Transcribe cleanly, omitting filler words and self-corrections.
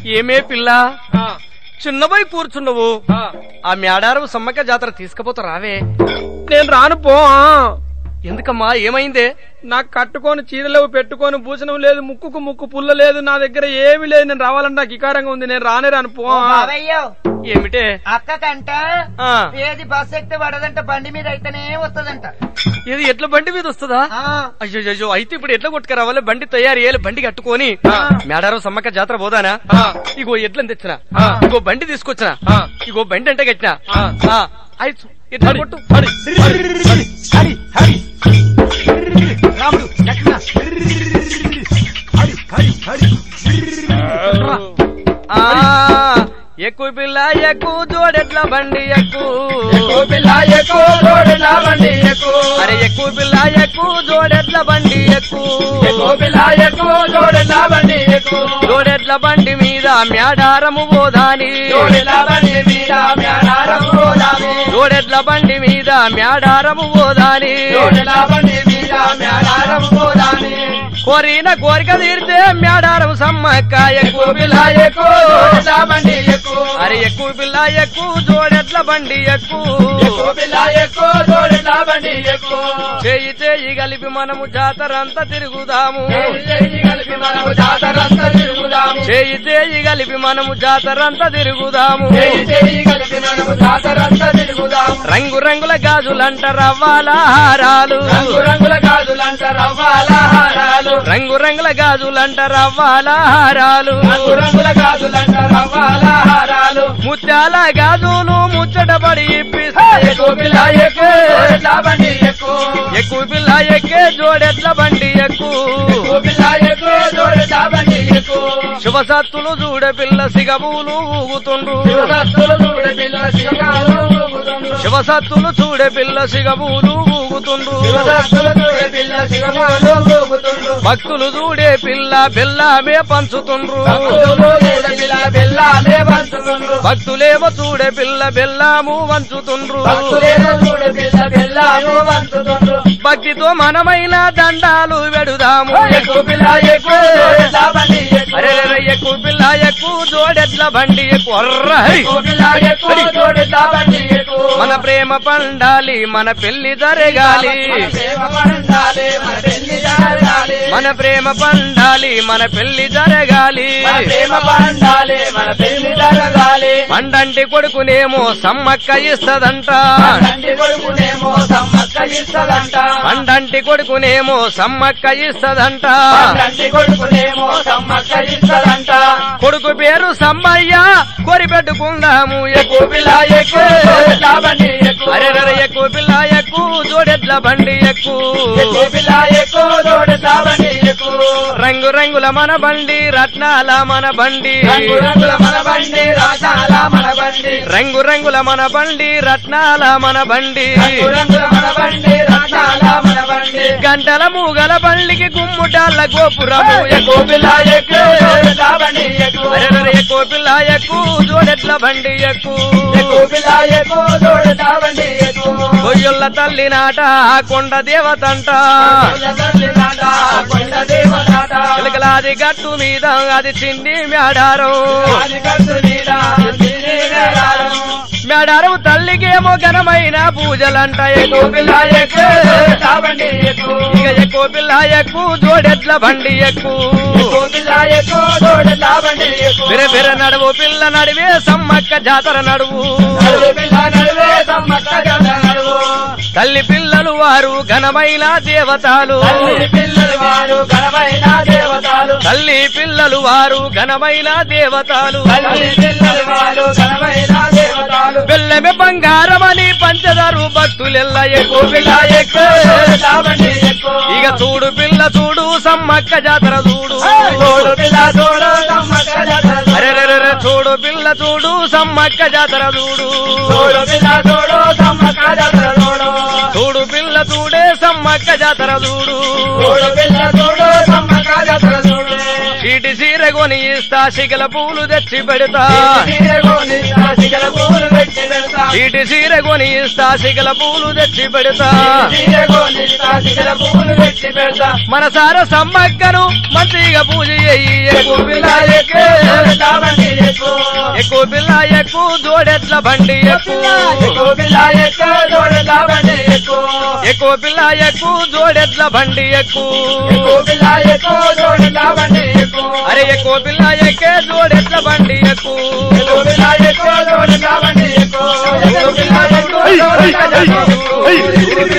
ఏమే పిల్ల చిన్నబోయి కూర్చున్నావు ఆ మేడారం సమ్మక్క జాతర తీసుకుపోతా రావే. నేను రాను పో. ఎందుకమ్మా ఏమైందే? నాకు కట్టుకొని చీరలేవు, పెట్టుకొని భూషణం లేదు, ముక్కుకు ముక్కు పుల్ల లేదు, నా దగ్గర ఏమి లేదు. నేను రావాలంటే నాకు ఇకారంగా ఉంది. నేను రాను పో. ఏమిటే? అక్క కంట ఏది బస్ ఎక్కితే పడదంట, బండి మీద అయితేనే వస్తదంట. ఇది ఎట్లా బండి మీద వస్తుందా? అయ్యో అయ్యో, అయితే ఇప్పుడు ఎట్లా కొట్టుకురావాలి? బండి తయారు చేయాలి, బండి కట్టుకొని మేడారం సమ్మక్క జాతర పోదానా? ఇగో ఎట్లని తెచ్చినా, ఇగో బండి తీసుకొచ్చినా, ఇగో బండి అంటే కట్టినా. ఎట్లా కొట్టు ఎక్కువ పిల్ల ఎక్కువ జోడెట్ల బండి ఎక్కువ పిల్ల ఎక్కువ జోడెట్ల బండి ఎక్కువ. అరే ఎక్కువ పిల్ల ఎక్కువ జోడెట్ల బండి ఎక్కువ పిల్ల ఎక్కువ జోడెట్ల బండి ఎక్కువ. జోడెట్ల బండి మీద మేడారము పోదాని, జోడెట్ల బండి మీద మేడారము పోదాని, జోడెట్ల బండి మీద మేడారము పోదాని, జోడెట్ల బండి మీద మేడారము పోదాని. కోరిన కోరిక తీరితే మేడారం సమ్మక్క ఎక్కువ పిల్ల ఎక్కువ జోడెట్ల బండి ఎక్కువ. అరే ఎక్కువ పిల్ల ఎక్కువ జోడెట్ల బండి ఎక్కువ పిల్ల ఎక్కువ జోడెట్ల బండి ఎక్కువ. చేయి చేయి కలిపి మనము జాతరంతా తిరుగుదాము, చేయి కలిపి మనము జాతరంతా తిరుగుదాము, చేయి చేయి కలిపి మనము జాతరంతా తిరుగుదాము, చేయి చేయి కలిపి మనము జాతరంతా తిరుగుదాము. రంగు రంగుల గాజులంట రవ్వాల హారాలు, రంగు రంగుల గాజులంట రవ్వాల హారాలు, రంగు రంగుల గాజులంట రవ్వాల హారాలు, రంగు రంగుల గాజులంట రవ్వాల హారాలు. ముత్యాల గాజులు ముచ్చటపడి ఇప్పిస్తాయి ఎక్కువ పిల్ల ఎక్కువ జోడెట్ల బండి ఎక్కువ, ఎక్కువ పిల్ల ఎక్కే జోడెట్ల బండి ఎక్కువ పిల్ల ఎక్కువ జోడెట్ల బండి ఎక్కువ. శుభసత్తులు చూడ పిల్ల సిగబూలు ఊగుతుండ్రు, శుభసత్తులు చూడ పిల్ల సిగబూలు ఊగుతుండ్రు, శుభసత్తులు చూడ పిల్ల సిగబూలు ఊగుతుండ్రు, శుభసత్తులు చూడ పిల్ల సిగబూలు ఊగుతుండ్రు. భక్తులు చూడే పిల్ల బెల్లమే పంచుతుండ్రు, బెల్లమే పంచుతుండ్రు. భక్తులేమో చూడే పిల్ల బెల్లము వంచుతుండ్రు, భక్తులేమో చూడే పిల్ల బెల్లము వంచుతుండ్రు. భక్తితో మనమైన దండాలు వెడుదాము ఎక్కువ పిల్ల ఎక్కువ జోడెట్ల బండి ఎక్కువ. అరే ఎక్కువ పిల్ల ఎక్కువ జోడెట్ల బండి ఎక్కువ పిల్ల ఎక్కువ జోడెట్ల బండి ఎక్కువ. మన ప్రేమ పండాలి మన పెళ్లి జరగాలి, మన ప్రేమ పండాలి మన పెళ్లి జరగాలి, ప్రేమ పండాలి మన పెళ్లి జరగాలి. పండంటి కొడుకునేమో సమ్మక్క ఇస్తదంట, పండంటి కొడుకునేమో సమ్మక్క ఇస్తదంట, పండంటి కొడుకునేమో సమ్మక్క ఇస్తదంట, పండంటి కొడుకునేమో సమ్మక్క ఇస్తదంట. కొడుకు పేరు సమ్మయ్య కోరి పెట్టుకుందాము ఎక్కువ పిల్ల ఎక్కువ జోడెట్ల బండి ఎక్కువ. అరే ఎక్కువ పిల్ల ఎక్కువ జోడెట్ల బండి ఎక్కువ పిల్ల ఎక్కువ జోడెట్ల బండి ఎక్కువ. రంగు రంగుల మన బండి రత్నాల మన బండి, రంగు రంగుల మన బండి రత్నాల మన బండి, రంగు రంగుల మన బండి రత్నాల మన బండి, రంగు రంగుల మన బండి రత్నాల మన బండి. గంటల మూగల బండికి గుమ్ముటాల గోపురము ఎక్కువ పిల్ల ఎక్కువ జోడెట్ల బండి ఎక్కువ. అరే ఎక్కువ పిల్ల ఎక్కువ జోడెట్ల బండి ఎక్కువ పిల్ల ఎక్కువ జోడెట్ల బండి ఎక్కువ. కొయ్యుళ్ళ తల్లి నాట కొండ దేవతంట, చిలకలాది గట్టు మీద అది చిండి మేడారం, మేడారం తల్లికేమో ఘనమైన పూజలంట ఎక్కువ పిల్ల ఎక్కువ ఇక ఎక్కువ పిల్ల ఎక్కువ జోడెట్ల బండి ఎక్కువ పిల్ల ఎక్కువ జోడెట్ల బండి ఎక్కువ. బిర బిర నడువు పిల్ల నడివే సమ్మక్క జాతర నడువు, నడివే సమ్మక్క జాతర నడువు. తల్లి పిల్లలు వారు ఘనమైన దేవతలు, తల్లి పిల్లలు వారు ఘనమైన దేవతలు, తల్లి పిల్లలు వారు ఘనమైన దేవతలు, తల్లి పిల్లలు వారు ఘనమైన దేవతలు. బెల్లమే బంగారమని పంచదారు భక్తులెల్ల ఎక్కువ పిల్ల ఎక్కువ. ఇక చూడు పిల్ల చూడు సమ్మక్క జాతర చూడు, చూడు పిల్ల చూడు సమ్మక్క జాతర. అరే చూడు పిల్ల చూడు సమ్మక్క జాతర చూడు, చూడు పిల్ల చూడు సమ్మక్క జాతర చూడు, చూడు పిల్ల చూడే సమ్మక్క జాతర చూడు, చూడు పిల్ల చూడు సమ్మక్క జాతర చూడు. చీటి సీర చీరగొని ఇస్తా శిఖల పూలు తెచ్చి పెడతా చీటి చీరగొని ఇస్తా శిఖల పూలు తెచ్చి పెడతా మనసార సమ్మక్కను మంచిగా పూజ చెయ్యి ఎక్కువ పిల్ల ఎక్కువ జోడెట్ల బండి ఎక్కువ పిల్ల ఎక్కువ జోడెట్ల బండి ఎక్కువ అరే ఎక్కువ పిల్ల ఎక్కే జోడెట్ల బండి ఎక్కువ